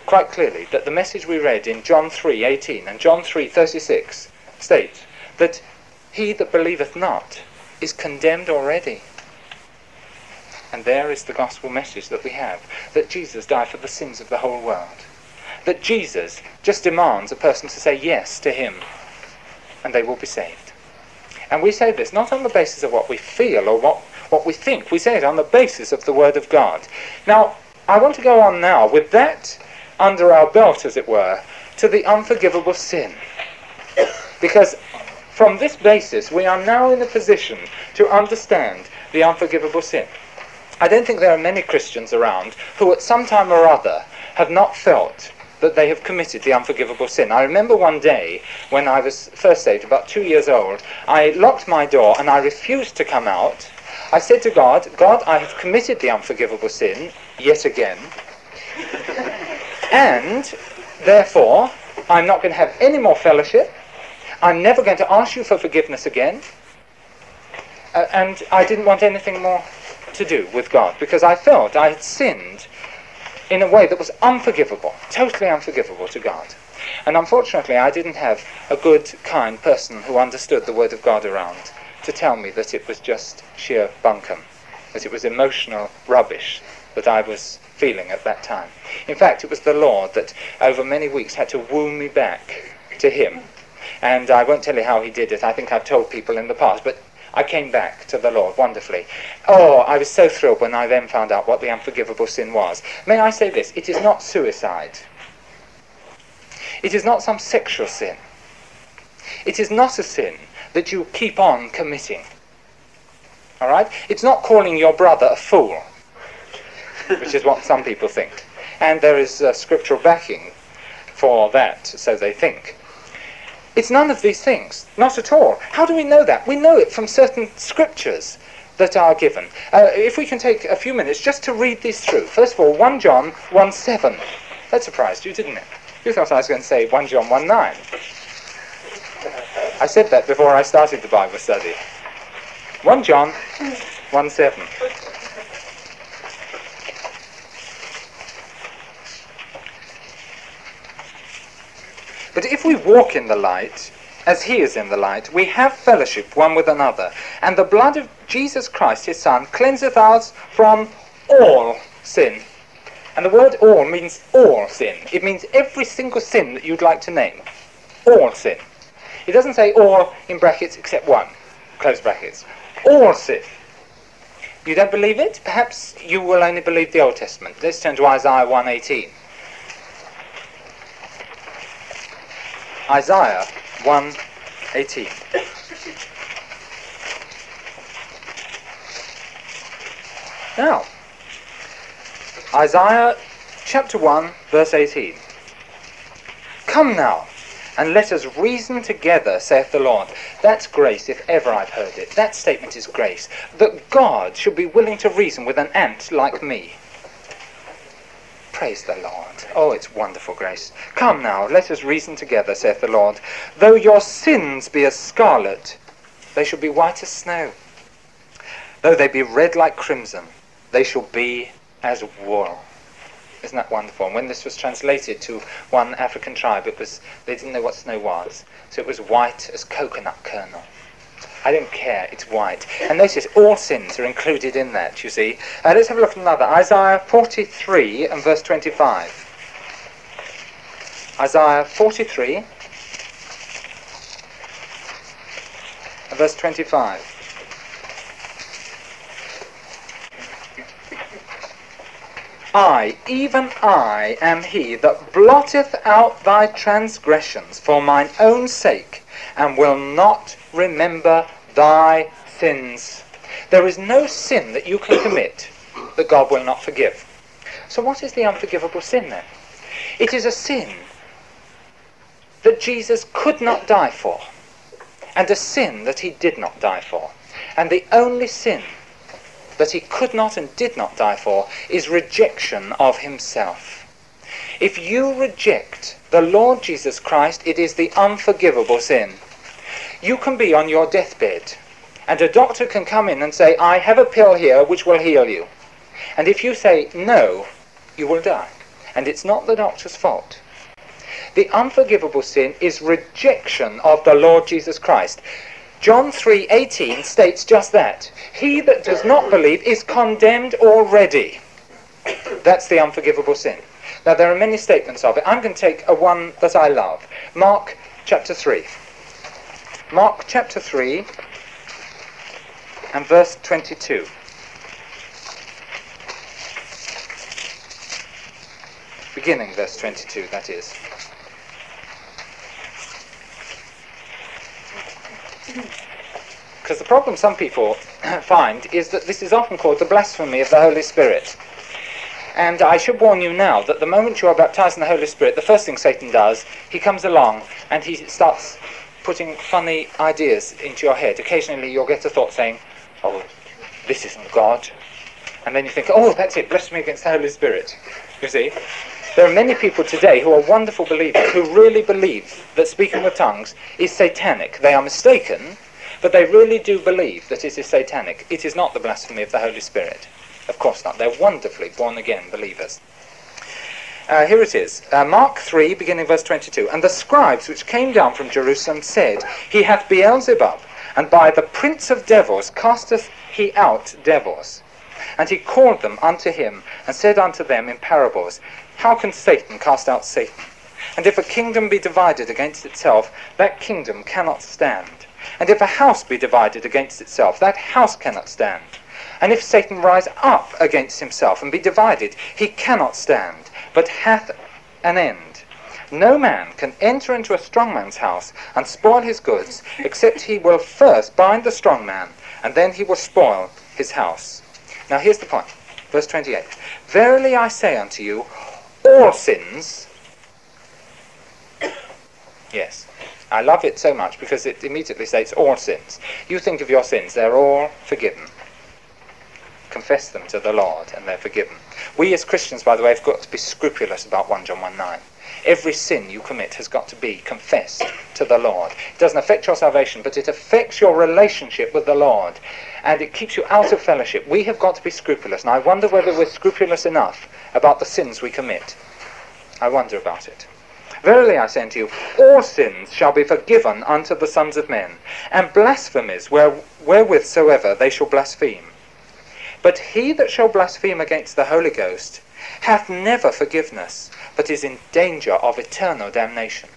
quite clearly that the message we read in John 3:18 and John 3:36 states that he that believeth not is condemned already. And there is the gospel message that we have, that Jesus died for the sins of the whole world. That Jesus just demands a person to say yes to him, and they will be saved. And we say this not on the basis of what we feel or what we think. We say it on the basis of the Word of God. Now, I want to go on now with that under our belt, as it were, to the unforgivable sin. Because from this basis, we are now in a position to understand the unforgivable sin. I don't think there are many Christians around who at some time or other have not felt that they have committed the unforgivable sin. I remember one day when I was first saved, about 2 years old, I locked my door and I refused to come out. I said to God, God, I have committed the unforgivable sin yet again, and therefore I'm not going to have any more fellowship. I'm never going to ask you for forgiveness again. And I didn't want anything more to do with God, because I felt I had sinned in a way that was unforgivable, totally unforgivable to God. And unfortunately, I didn't have a good, kind person who understood the Word of God around to tell me that it was just sheer bunkum, that it was emotional rubbish that I was feeling at that time. In fact, it was the Lord that over many weeks had to woo me back to him. And I won't tell you how he did it. I think I've told people in the past, but I came back to the Lord wonderfully. Oh, I was so thrilled when I then found out what the unforgivable sin was. May I say this? It is not suicide. It is not some sexual sin. It is not a sin that you keep on committing. All right? It's not calling your brother a fool, which is what some people think. And there is scriptural backing for that, so they think. It's none of these things, not at all. How do we know that? We know it from certain scriptures that are given. If we can take a few minutes just to read these through. First of all, 1 John 1:7. That surprised you, didn't it? You thought I was going to say 1 John 1:9. I said that before I started the Bible study. 1 John 1:7. But if we walk in the light, as he is in the light, we have fellowship one with another, and the blood of Jesus Christ, his Son, cleanseth us from all sin. And the word all means all sin. It means every single sin that you'd like to name. All sin. It doesn't say all in brackets except one, close brackets. All sin. You don't believe it? Perhaps you will only believe the Old Testament. Let's turn to Isaiah 1:18. Isaiah 1:18. Now, Isaiah chapter 1, verse 18. Come now, and let us reason together, saith the Lord. That's grace, if ever I've heard it. That statement is grace. That God should be willing to reason with an ant like me. Praise the Lord. Oh, it's wonderful grace. Come now, let us reason together, saith the Lord. Though your sins be as scarlet, they shall be white as snow. Though they be red like crimson, they shall be as wool. Isn't that wonderful? And when this was translated to one African tribe, they didn't know what snow was. So it was white as coconut kernel. I don't care, it's white. And notice all sins are included in that, you see. Let's have a look at another. Isaiah 43 and verse 25. Isaiah 43 and verse 25. I, even I, am he that blotteth out thy transgressions for mine own sake, and will not remember thy sins. There is no sin that you can commit that God will not forgive. So what is the unforgivable sin then? It is a sin that Jesus could not die for, and a sin that he did not die for. And the only sin that he could not and did not die for is rejection of himself. If you reject the Lord Jesus Christ, it is the unforgivable sin. You can be on your deathbed, and a doctor can come in and say, I have a pill here which will heal you. And if you say no, you will die. and it's not the doctor's fault. The unforgivable sin is rejection of the Lord Jesus Christ. John 3:18 states just that. He that does not believe is condemned already. That's the unforgivable sin. Now there are many statements of it. I'm going to take a one that I love. Mark chapter 3. Mark chapter 3 and verse 22. Beginning verse 22, that is. Because the problem some people find is that this is often called the blasphemy of the Holy Spirit. And I should warn you now that the moment you are baptized in the Holy Spirit, the first thing Satan does, he comes along and he starts putting funny ideas into your head. Occasionally you'll get a thought saying, oh, this isn't God. And then you think, oh, that's it, blasphemy against the Holy Spirit. You see? There are many people today who are wonderful believers who really believe that speaking with tongues is satanic. They are mistaken, but they really do believe that it is satanic. It is not the blasphemy of the Holy Spirit. Of course not. They're wonderfully born-again believers. Here it is. Mark 3, beginning verse 22. And the scribes which came down from Jerusalem said, He hath Beelzebub, and by the prince of devils casteth he out devils. And he called them unto him, and said unto them in parables, How can Satan cast out Satan? And if a kingdom be divided against itself, that kingdom cannot stand. And if a house be divided against itself, that house cannot stand. And if Satan rise up against himself and be divided, he cannot stand, but hath an end. No man can enter into a strong man's house and spoil his goods, except he will first bind the strong man, and then he will spoil his house. Now here's the point. Verse 28. Verily I say unto you, all sins... Yes, I love it so much because it immediately states all sins. You think of your sins, they're all forgiven. Confess them to the Lord and they're forgiven. We as Christians, by the way, have got to be scrupulous about 1 John 1:9. Every sin you commit has got to be confessed to the Lord. It doesn't affect your salvation, but it affects your relationship with the Lord, and it keeps you out of fellowship. We have got to be scrupulous, and I wonder whether we're scrupulous enough about the sins we commit. I wonder about it. Verily I say unto you, all sins shall be forgiven unto the sons of men, and blasphemies wherewith soever they shall blaspheme. But he that shall blaspheme against the Holy Ghost hath never forgiveness, but is in danger of eternal damnation.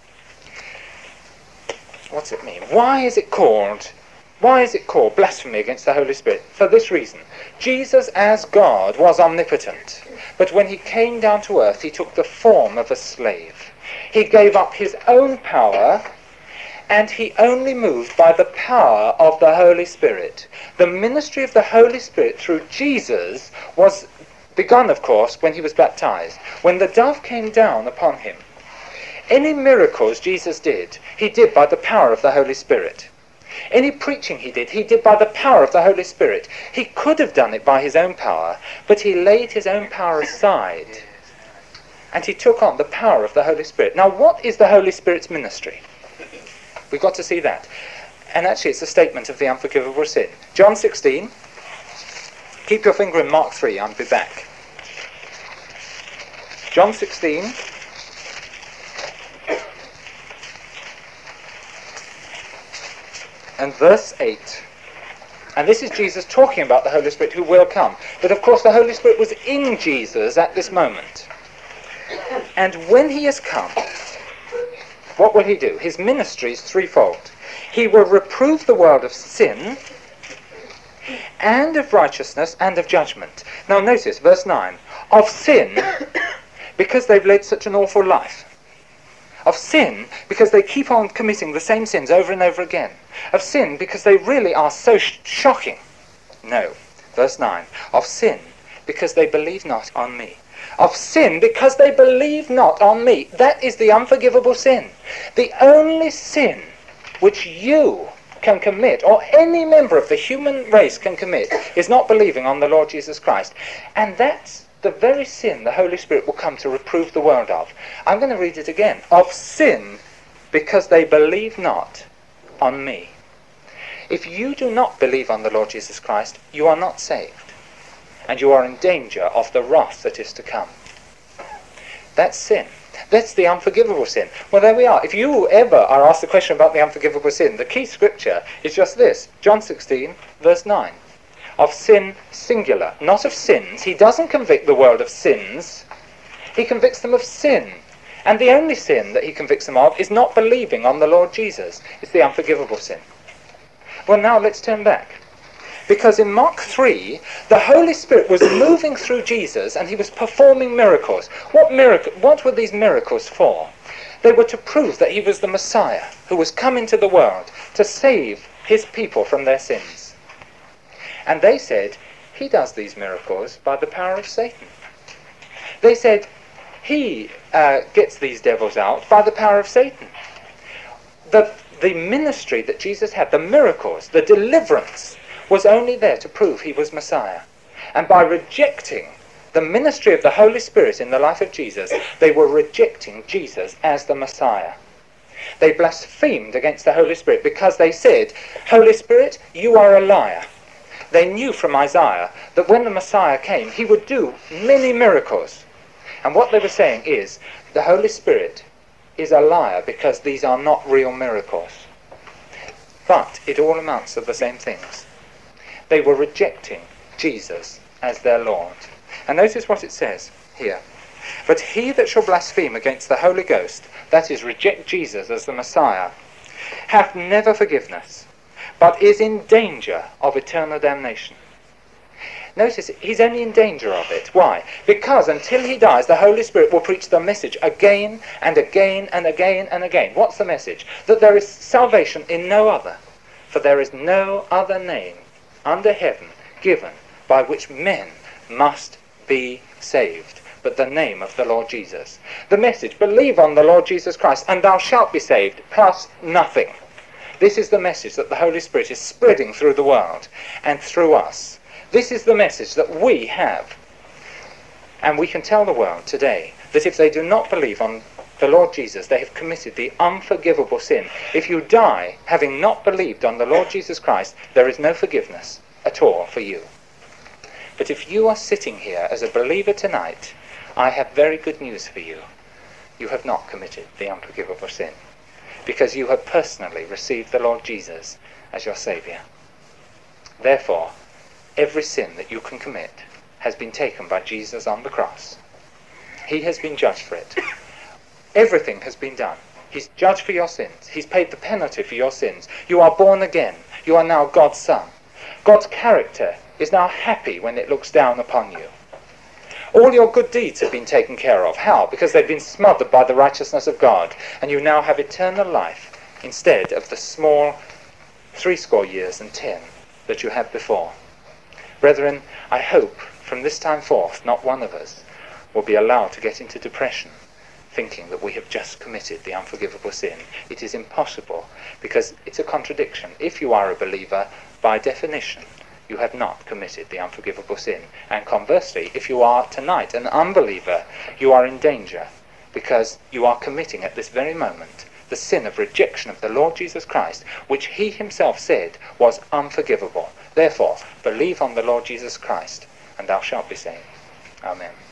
What's it mean? Why is it called blasphemy against the Holy Spirit? For this reason. Jesus as God was omnipotent, but when he came down to earth he took the form of a slave. He gave up his own power, and he only moved by the power of the Holy Spirit. The ministry of the Holy Spirit through Jesus was begun, of course, when he was baptized, when the dove came down upon him. Any miracles Jesus did, he did by the power of the Holy Spirit. Any preaching he did by the power of the Holy Spirit. He could have done it by his own power, but he laid his own power aside, and he took on the power of the Holy Spirit. Now, what is the Holy Spirit's ministry? We've got to see that. And actually, it's a statement of the unforgivable sin. John 16. Keep your finger in Mark 3, I'll be back. John 16. And verse 8. And this is Jesus talking about the Holy Spirit who will come. But of course the Holy Spirit was in Jesus at this moment. And when he has come, what will he do? His ministry is threefold. He will reprove the world of sin, and of righteousness, and of judgment. Now notice, verse 9. Of sin, because they've led such an awful life. Of sin, because they keep on committing the same sins over and over again. Of sin, because they really are so shocking. No. Verse 9. Of sin, because they believe not on me. Of sin, because they believe not on me. That is the unforgivable sin. The only sin which you can commit, or any member of the human race can commit, is not believing on the Lord Jesus Christ. And that's the very sin the Holy Spirit will come to reprove the world of. I'm going to read it again. Of sin, because they believe not on me. If you do not believe on the Lord Jesus Christ, you are not saved. And you are in danger of the wrath that is to come. That's sin. That's the unforgivable sin. Well, there we are. If you ever are asked a question about the unforgivable sin, the key scripture is just this. John 16, verse 9. Of sin singular, not of sins. He doesn't convict the world of sins. He convicts them of sin. And the only sin that he convicts them of is not believing on the Lord Jesus. It's the unforgivable sin. Well, now let's turn back. Because in Mark 3, the Holy Spirit was moving through Jesus and he was performing miracles. What were these miracles for? They were to prove that he was the Messiah who was come into the world to save his people from their sins. And they said, he does these miracles by the power of Satan. They said, he gets these devils out by the power of Satan. The ministry that Jesus had, the miracles, the deliverance, was only there to prove he was Messiah. And by rejecting the ministry of the Holy Spirit in the life of Jesus, they were rejecting Jesus as the Messiah. They blasphemed against the Holy Spirit because they said, Holy Spirit, you are a liar. They knew from Isaiah that when the Messiah came, he would do many miracles. And what they were saying is, the Holy Spirit is a liar because these are not real miracles. But it all amounts to the same things. They were rejecting Jesus as their Lord. And notice what it says here. But he that shall blaspheme against the Holy Ghost, that is, reject Jesus as the Messiah, hath never forgiveness, but is in danger of eternal damnation. Notice, he's only in danger of it. Why? Because until he dies, the Holy Spirit will preach the message again and again and again and again. What's the message? That there is salvation in no other. For there is no other name under heaven given by which men must be saved, but the name of the Lord Jesus. The message, believe on the Lord Jesus Christ and thou shalt be saved, plus nothing. This is the message that the Holy Spirit is spreading through the world and through us. This is the message that we have. And we can tell the world today that if they do not believe on the Lord Jesus, they have committed the unforgivable sin. If you die having not believed on the Lord Jesus Christ, there is no forgiveness at all for you. But if you are sitting here as a believer tonight, I have very good news for you. You have not committed the unforgivable sin, because you have personally received the Lord Jesus as your Saviour. Therefore, every sin that you can commit has been taken by Jesus on the cross. He has been judged for it. Everything has been done. He's judged for your sins. He's paid the penalty for your sins. You are born again. You are now God's son. God's character is now happy when it looks down upon you. All your good deeds have been taken care of. How? Because they've been smothered by the righteousness of God, and you now have eternal life instead of the small 70 years and 10 that you had before. Brethren, I hope from this time forth not one of us will be allowed to get into depression thinking that we have just committed the unforgivable sin. It is impossible, because it's a contradiction. If you are a believer, by definition, you have not committed the unforgivable sin. And conversely, if you are tonight an unbeliever, you are in danger, because you are committing at this very moment the sin of rejection of the Lord Jesus Christ, which he himself said was unforgivable. Therefore, believe on the Lord Jesus Christ, and thou shalt be saved. Amen.